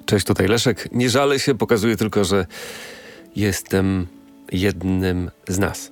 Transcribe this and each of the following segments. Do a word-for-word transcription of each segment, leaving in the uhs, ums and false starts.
Cześć, tutaj Leszek. Nie żalę się, pokazuję tylko, że jestem jednym z nas.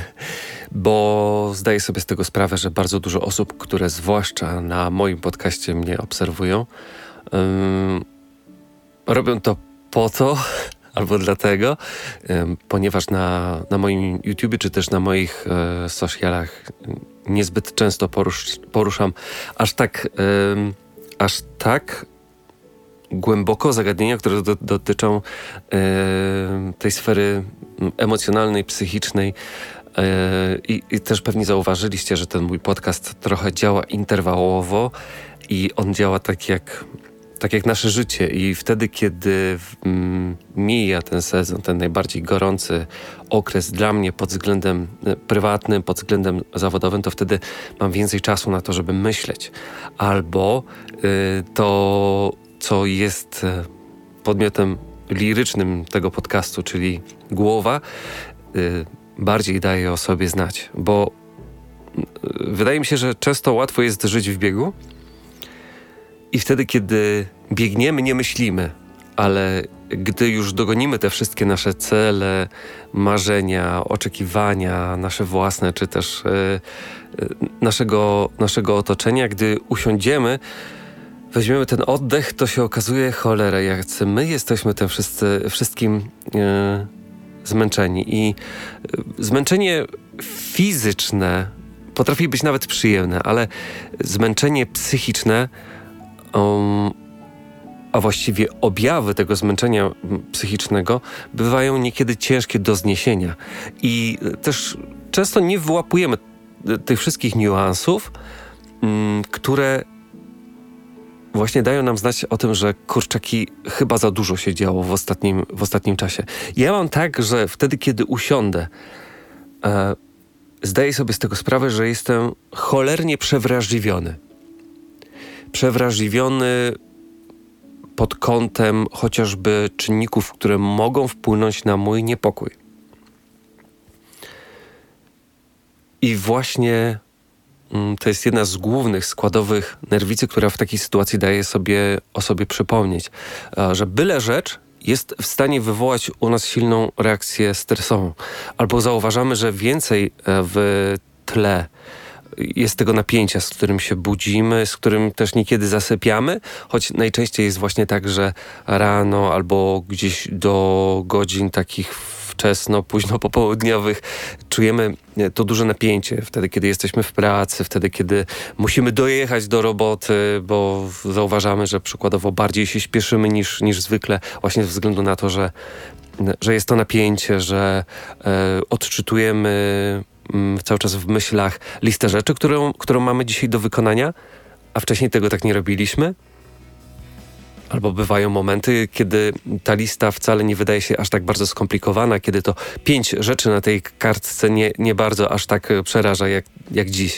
Bo zdaję sobie z tego sprawę, że bardzo dużo osób, które zwłaszcza na moim podcaście mnie obserwują, um, robią to po to, albo dlatego, um, ponieważ na, na moim YouTubie, czy też na moich e, socialach niezbyt często porusz, poruszam aż tak, um, aż tak głęboko zagadnienia, które do, dotyczą e, tej sfery emocjonalnej, psychicznej. E, i, I też pewnie zauważyliście, że ten mój podcast trochę działa interwałowo i on działa tak jak, tak jak nasze życie. I wtedy, kiedy mm, mija ten sezon, ten najbardziej gorący okres dla mnie pod względem prywatnym, pod względem zawodowym, to wtedy mam więcej czasu na to, żeby myśleć. Albo y, to co jest podmiotem lirycznym tego podcastu, czyli głowa, yy, bardziej daje o sobie znać. Bo yy, wydaje mi się, że często łatwo jest żyć w biegu i wtedy, kiedy biegniemy, nie myślimy, ale gdy już dogonimy te wszystkie nasze cele, marzenia, oczekiwania, nasze własne, czy też yy, yy, naszego, naszego otoczenia, gdy usiądziemy, weźmiemy ten oddech, to się okazuje, cholera, jak my jesteśmy tym wszyscy, wszystkim e, zmęczeni. I e, zmęczenie fizyczne potrafi być nawet przyjemne, ale zmęczenie psychiczne, um, a właściwie objawy tego zmęczenia psychicznego bywają niekiedy ciężkie do zniesienia. I też często nie wyłapujemy tych wszystkich niuansów, m, które właśnie dają nam znać o tym, że kurczaki, chyba za dużo się działo w ostatnim, w ostatnim czasie. Ja mam tak, że wtedy, kiedy usiądę, e, zdaję sobie z tego sprawę, że jestem cholernie przewrażliwiony. Przewrażliwiony pod kątem chociażby czynników, które mogą wpłynąć na mój niepokój. I właśnie to jest jedna z głównych składowych nerwicy, która w takiej sytuacji daje sobie o sobie przypomnieć, że byle rzecz jest w stanie wywołać u nas silną reakcję stresową. Albo zauważamy, że więcej w tle jest tego napięcia, z którym się budzimy, z którym też niekiedy zasypiamy, choć najczęściej jest właśnie tak, że rano albo gdzieś do godzin takich wczesno, późno popołudniowych czujemy to duże napięcie. Wtedy, kiedy jesteśmy w pracy, wtedy, kiedy musimy dojechać do roboty, bo zauważamy, że przykładowo bardziej się śpieszymy niż, niż zwykle, właśnie ze względu na to, że, że jest to napięcie, że e, odczytujemy m, cały czas w myślach listę rzeczy, którą, którą mamy dzisiaj do wykonania, a wcześniej tego tak nie robiliśmy. Albo bywają momenty, kiedy ta lista wcale nie wydaje się aż tak bardzo skomplikowana, kiedy to pięć rzeczy na tej kartce nie, nie bardzo aż tak przeraża jak, jak dziś.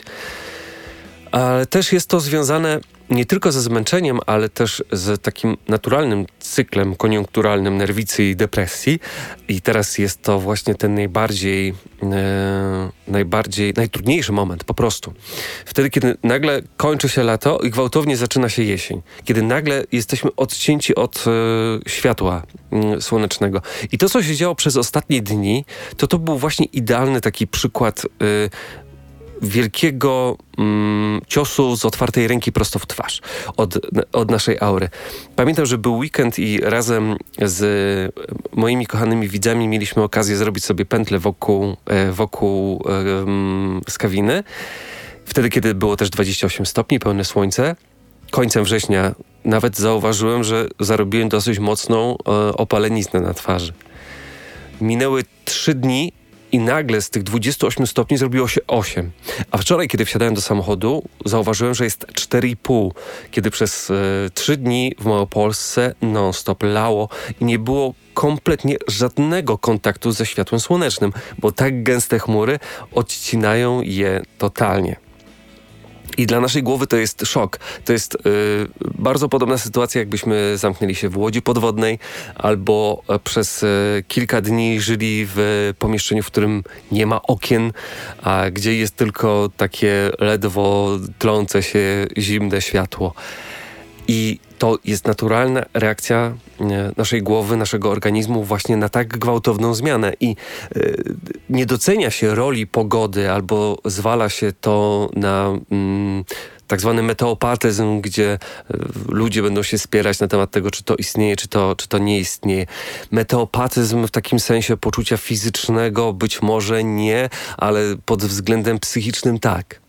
Ale też jest to związane nie tylko ze zmęczeniem, ale też z takim naturalnym cyklem koniunkturalnym nerwicy i depresji. I teraz jest to właśnie ten najbardziej, e, najbardziej, najtrudniejszy moment po prostu. Wtedy, kiedy nagle kończy się lato i gwałtownie zaczyna się jesień. Kiedy nagle jesteśmy odcięci od e, światła e, słonecznego. I to, co się działo przez ostatnie dni, to to był właśnie idealny taki przykład e, wielkiego mm, ciosu z otwartej ręki prosto w twarz od, od naszej aury. Pamiętam, że był weekend i razem z moimi kochanymi widzami mieliśmy okazję zrobić sobie pętlę wokół, e, wokół e, Skawiny. Wtedy, kiedy było też dwadzieścia osiem stopni, pełne słońce. Końcem września nawet zauważyłem, że zarobiłem dosyć mocną e, opaleniznę na twarzy. Minęły trzy dni i nagle z tych dwudziestu ośmiu stopni zrobiło się osiem. A wczoraj, kiedy wsiadałem do samochodu, zauważyłem, że jest cztery i pół. Kiedy przez e, trzy dni w Małopolsce non-stop lało i nie było kompletnie żadnego kontaktu ze światłem słonecznym, bo tak gęste chmury odcinają je totalnie. I dla naszej głowy to jest szok. To jest yy, bardzo podobna sytuacja, jakbyśmy zamknęli się w łodzi podwodnej albo przez yy, kilka dni żyli w pomieszczeniu, w którym nie ma okien, a gdzie jest tylko takie ledwo tlące się zimne światło. I to jest naturalna reakcja naszej głowy, naszego organizmu właśnie na tak gwałtowną zmianę. I y, nie docenia się roli pogody albo zwala się to na mm, tak zwany meteopatyzm, gdzie y, ludzie będą się spierać na temat tego, czy to istnieje, czy to, czy to nie istnieje. Meteopatyzm w takim sensie poczucia fizycznego być może nie, ale pod względem psychicznym tak.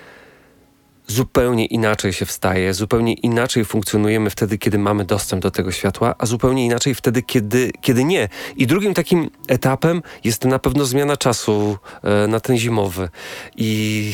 Zupełnie inaczej się wstaje, zupełnie inaczej funkcjonujemy wtedy, kiedy mamy dostęp do tego światła, a zupełnie inaczej wtedy, kiedy, kiedy nie. I drugim takim etapem jest na pewno zmiana czasu e, na ten zimowy. I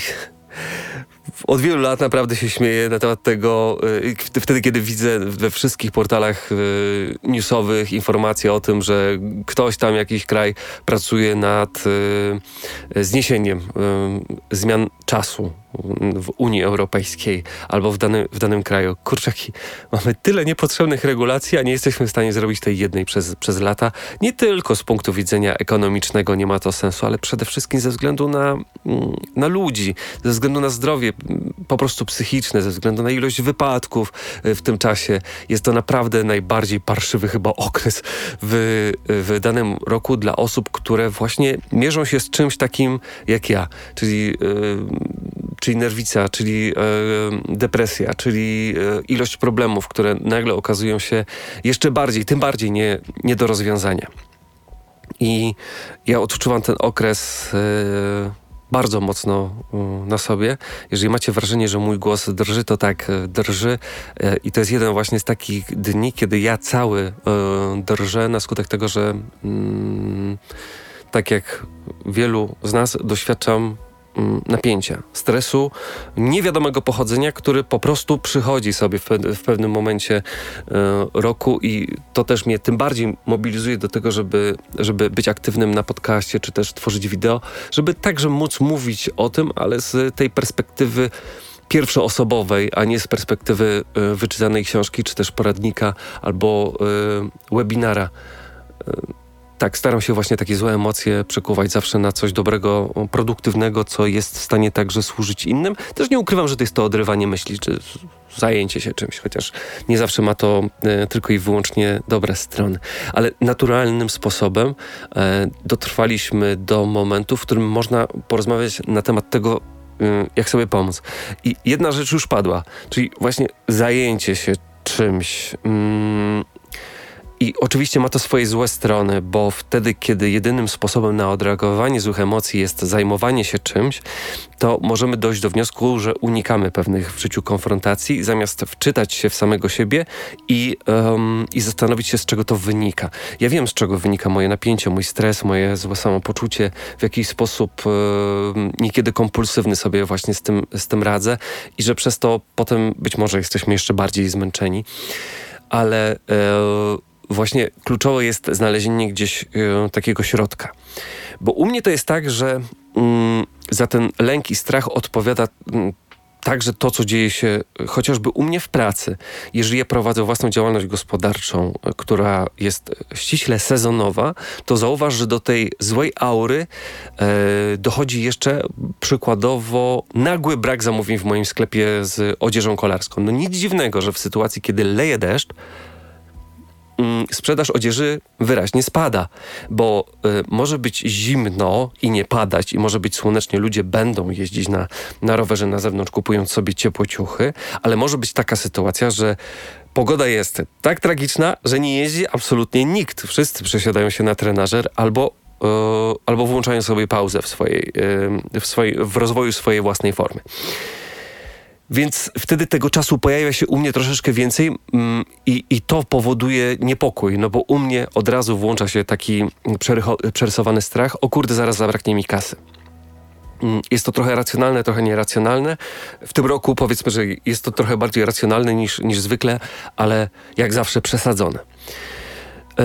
od wielu lat naprawdę się śmieję na temat tego, yy, wtedy kiedy widzę we wszystkich portalach yy, newsowych informacje o tym, że ktoś tam, jakiś kraj pracuje nad yy, zniesieniem yy, zmian czasu w Unii Europejskiej albo w, dany, w danym kraju. Kurczaki, mamy tyle niepotrzebnych regulacji, a nie jesteśmy w stanie zrobić tej jednej przez, przez lata. Nie tylko z punktu widzenia ekonomicznego nie ma to sensu, ale przede wszystkim ze względu na, na ludzi, ze względu na zdrowie po prostu psychiczne, ze względu na ilość wypadków w tym czasie. Jest to naprawdę najbardziej parszywy chyba okres w, w danym roku dla osób, które właśnie mierzą się z czymś takim jak ja, czyli yy, czyli nerwica, czyli e, depresja, czyli e, ilość problemów, które nagle okazują się jeszcze bardziej, tym bardziej nie, nie do rozwiązania. I ja odczuwam ten okres e, bardzo mocno e, na sobie. Jeżeli macie wrażenie, że mój głos drży, to tak, e, drży. E, I to jest jeden właśnie z takich dni, kiedy ja cały e, drżę na skutek tego, że mm, tak jak wielu z nas doświadczam napięcia, stresu niewiadomego pochodzenia, który po prostu przychodzi sobie w, pe- w pewnym momencie e, roku i to też mnie tym bardziej mobilizuje do tego, żeby, żeby być aktywnym na podcaście, czy też tworzyć wideo, żeby także móc mówić o tym, ale z tej perspektywy pierwszoosobowej, a nie z perspektywy e, wyczytanej książki, czy też poradnika, albo e, webinara. E, Tak, staram się właśnie takie złe emocje przekuwać zawsze na coś dobrego, produktywnego, co jest w stanie także służyć innym. Też nie ukrywam, że to jest to odrywanie myśli, czy zajęcie się czymś, chociaż nie zawsze ma to e, tylko i wyłącznie dobre strony. Ale naturalnym sposobem e, dotrwaliśmy do momentu, w którym można porozmawiać na temat tego, e, jak sobie pomóc. I jedna rzecz już padła, czyli właśnie zajęcie się czymś. Mm, I oczywiście ma to swoje złe strony, bo wtedy, kiedy jedynym sposobem na odreagowanie złych emocji jest zajmowanie się czymś, to możemy dojść do wniosku, że unikamy pewnych w życiu konfrontacji, zamiast wczytać się w samego siebie i, um, i zastanowić się, z czego to wynika. Ja wiem, z czego wynika moje napięcie, mój stres, moje złe samopoczucie, w jakiś sposób um, niekiedy kompulsywny sobie właśnie z tym, z tym radzę i że przez to potem być może jesteśmy jeszcze bardziej zmęczeni. Ale e, właśnie kluczowe jest znalezienie gdzieś y, takiego środka. Bo u mnie to jest tak, że y, za ten lęk i strach odpowiada y, także to, co dzieje się chociażby u mnie w pracy. Jeżeli ja prowadzę własną działalność gospodarczą, y, która jest ściśle sezonowa, to zauważ, że do tej złej aury y, dochodzi jeszcze przykładowo nagły brak zamówień w moim sklepie z odzieżą kolarską. No nic dziwnego, że w sytuacji, kiedy leje deszcz, sprzedaż odzieży wyraźnie spada, bo y, może być zimno i nie padać i może być słonecznie, ludzie będą jeździć na, na rowerze na zewnątrz, kupując sobie ciepłe ciuchy, ale może być taka sytuacja, że pogoda jest tak tragiczna, że nie jeździ absolutnie nikt. Wszyscy przesiadają się na trenażer albo, y, albo włączają sobie pauzę w, swojej, y, w, swojej, w rozwoju swojej własnej formy. Więc wtedy tego czasu pojawia się u mnie troszeczkę więcej mm, i, i to powoduje niepokój, no bo u mnie od razu włącza się taki przerycho- przerysowany strach, o kurde, zaraz zabraknie mi kasy. Mm, jest to trochę racjonalne, trochę nieracjonalne. W tym roku powiedzmy, że jest to trochę bardziej racjonalne niż, niż zwykle, ale jak zawsze przesadzone. Yy,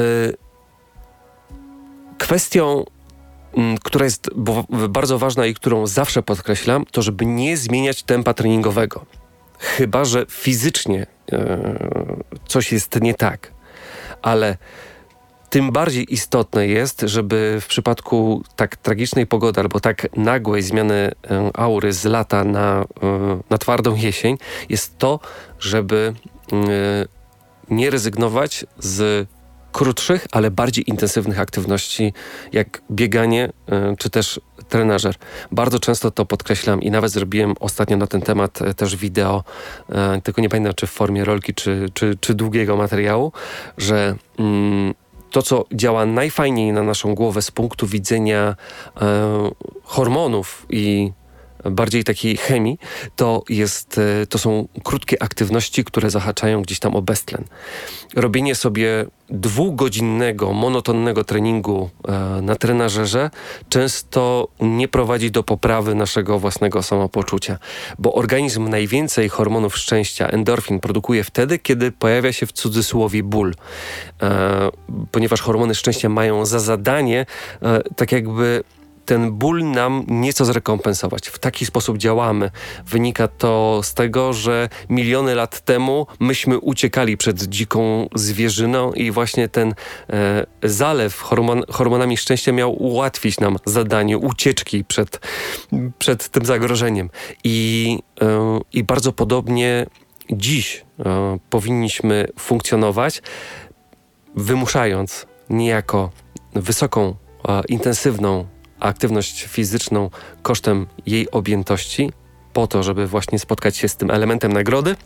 kwestią która jest bardzo ważna i którą zawsze podkreślam, to żeby nie zmieniać tempa treningowego. Chyba że fizycznie e, coś jest nie tak. Ale tym bardziej istotne jest, żeby w przypadku tak tragicznej pogody albo tak nagłej zmiany e, aury z lata na, e, na twardą jesień, jest to, żeby nie rezygnować z krótszych, ale bardziej intensywnych aktywności, jak bieganie czy też trenażer. Bardzo często to podkreślam i nawet zrobiłem ostatnio na ten temat też wideo, tylko nie pamiętam, czy w formie rolki, czy, czy, czy długiego materiału, że mm, to, co działa najfajniej na naszą głowę z punktu widzenia e, hormonów i bardziej takiej chemii, to, jest, to są krótkie aktywności, które zahaczają gdzieś tam o beztlen. Robienie sobie dwugodzinnego, monotonnego treningu e, na trenażerze często nie prowadzi do poprawy naszego własnego samopoczucia, bo organizm najwięcej hormonów szczęścia, endorfin, produkuje wtedy, kiedy pojawia się w cudzysłowie ból. E, ponieważ hormony szczęścia mają za zadanie e, tak jakby ten ból nam nieco zrekompensować. W taki sposób działamy. Wynika to z tego, że miliony lat temu myśmy uciekali przed dziką zwierzyną i właśnie ten e, zalew hormon, hormonami szczęścia miał ułatwić nam zadanie ucieczki przed, przed tym zagrożeniem. I, e, i bardzo podobnie dziś e, powinniśmy funkcjonować, wymuszając niejako wysoką, e, intensywną aktywność fizyczną kosztem jej objętości, po to, żeby właśnie spotkać się z tym elementem nagrody,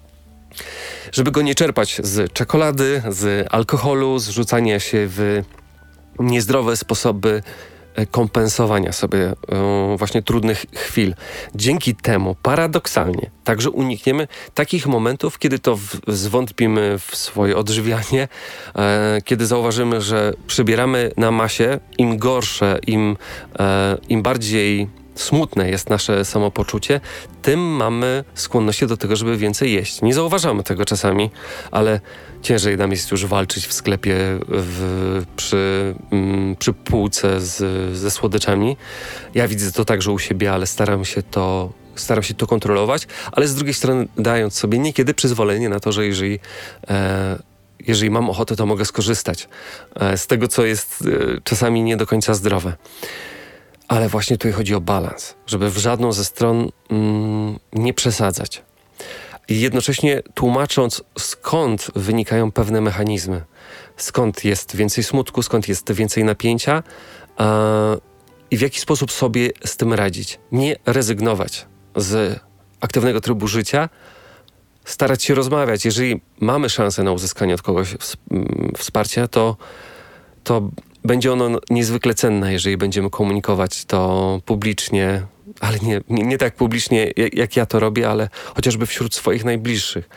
żeby go nie czerpać z czekolady, z alkoholu, z rzucania się w niezdrowe sposoby kompensowania sobie y, właśnie trudnych chwil. Dzięki temu paradoksalnie także unikniemy takich momentów, kiedy to w, zwątpimy w swoje odżywianie, e, kiedy zauważymy, że przybieramy na masie, im gorsze, im, e, im bardziej smutne jest nasze samopoczucie, tym mamy skłonności do tego, żeby więcej jeść. Nie zauważamy tego czasami, ale ciężej nam jest już walczyć w sklepie w, przy, mm, przy półce z, ze słodyczami. Ja widzę to także u siebie, ale staram się to staram się to kontrolować, ale z drugiej strony dając sobie niekiedy przyzwolenie na to, że jeżeli e, jeżeli mam ochotę, to mogę skorzystać e, z tego, co jest e, czasami nie do końca zdrowe. Ale właśnie tutaj chodzi o balans, żeby w żadną ze stron mm, nie przesadzać. I jednocześnie tłumacząc, skąd wynikają pewne mechanizmy, skąd jest więcej smutku, skąd jest więcej napięcia a, i w jaki sposób sobie z tym radzić. Nie rezygnować z aktywnego trybu życia, starać się rozmawiać. Jeżeli mamy szansę na uzyskanie od kogoś wsparcia, to, to będzie ono niezwykle cenne, jeżeli będziemy komunikować to publicznie, ale nie, nie, nie tak publicznie, jak ja to robię, ale chociażby wśród swoich najbliższych.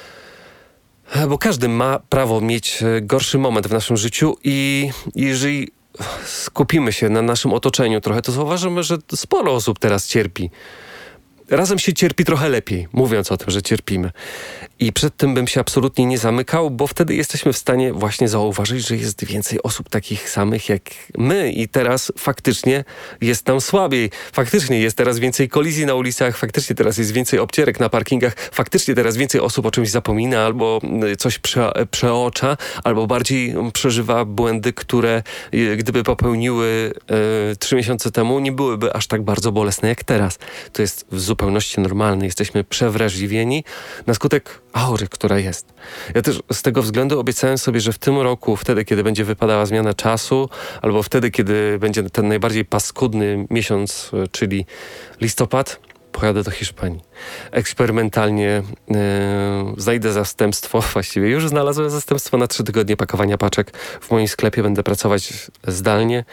Bo każdy ma prawo mieć gorszy moment w naszym życiu i jeżeli skupimy się na naszym otoczeniu trochę, to zauważymy, że sporo osób teraz cierpi. Razem się cierpi trochę lepiej, mówiąc o tym, że cierpimy. I przed tym bym się absolutnie nie zamykał, bo wtedy jesteśmy w stanie właśnie zauważyć, że jest więcej osób takich samych jak my i teraz faktycznie jest nam słabiej. Faktycznie jest teraz więcej kolizji na ulicach, faktycznie teraz jest więcej obcierek na parkingach, faktycznie teraz więcej osób o czymś zapomina albo coś prze, przeocza, albo bardziej przeżywa błędy, które gdyby popełniły e, trzy miesiące temu, nie byłyby aż tak bardzo bolesne jak teraz. To jest w zupełności normalne. Jesteśmy przewrażliwieni na skutek aury, która jest. Ja też z tego względu obiecałem sobie, że w tym roku, wtedy, kiedy będzie wypadała zmiana czasu, albo wtedy, kiedy będzie ten najbardziej paskudny miesiąc, czyli listopad, pojadę do Hiszpanii. Eksperymentalnie yy, znajdę zastępstwo, właściwie już znalazłem zastępstwo na trzy tygodnie pakowania paczek. W moim sklepie będę pracować zdalnie.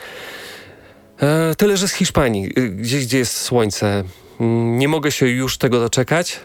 E, tyle, że z Hiszpanii, gdzieś, gdzie jest słońce. Nie mogę się już tego doczekać,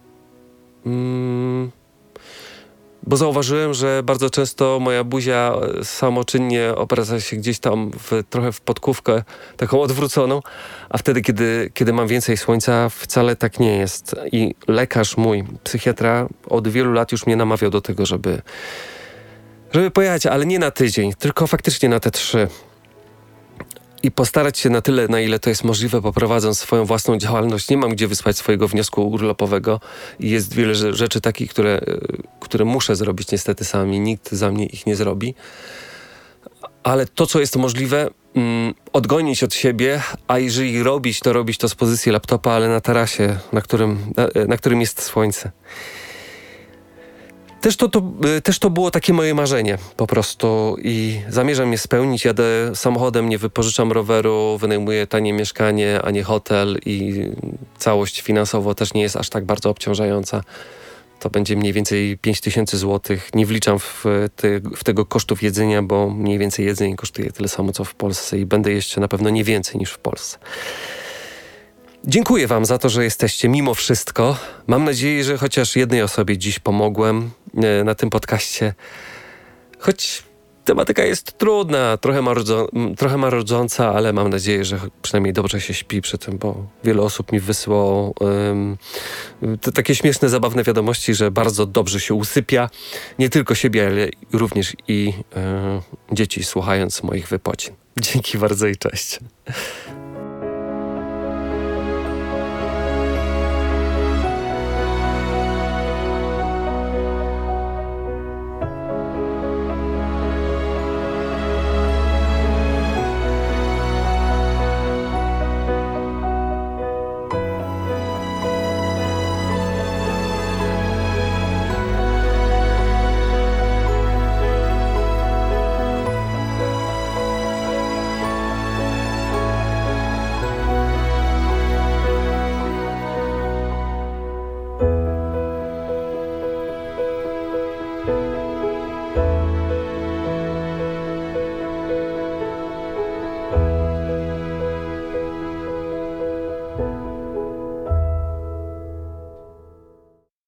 mm, bo zauważyłem, że bardzo często moja buzia samoczynnie obraca się gdzieś tam w, trochę w podkówkę taką odwróconą, a wtedy, kiedy, kiedy mam więcej słońca, wcale tak nie jest. I lekarz mój, psychiatra, od wielu lat już mnie namawiał do tego, żeby, żeby pojechać, ale nie na tydzień, tylko faktycznie na te trzy. I postarać się na tyle, na ile to jest możliwe, poprowadząc swoją własną działalność. Nie mam gdzie wysłać swojego wniosku urlopowego i jest wiele rzeczy takich, które, które muszę zrobić niestety sami. Nikt za mnie ich nie zrobi. Ale to, co jest możliwe, mm, odgonić od siebie, a jeżeli robić, to robić to z pozycji laptopa, ale na tarasie, na którym, na, na którym jest słońce. Też to, to, też to było takie moje marzenie po prostu i zamierzam je spełnić. Jadę samochodem, nie wypożyczam roweru, wynajmuję tanie mieszkanie, a nie hotel i całość finansowo też nie jest aż tak bardzo obciążająca. To będzie mniej więcej pięć tysięcy złotych. Nie wliczam w, te, w tego kosztów jedzenia, bo mniej więcej jedzenie kosztuje tyle samo, co w Polsce i będę jeszcze na pewno nie więcej niż w Polsce. Dziękuję wam za to, że jesteście mimo wszystko. Mam nadzieję, że chociaż jednej osobie dziś pomogłem na tym podcaście. Choć tematyka jest trudna, trochę, marudzo, trochę marudząca, ale mam nadzieję, że przynajmniej dobrze się śpi przy tym, bo wiele osób mi wysłało um, te takie śmieszne, zabawne wiadomości, że bardzo dobrze się usypia. Nie tylko siebie, ale również i um, dzieci, słuchając moich wypocin. Dzięki bardzo i cześć.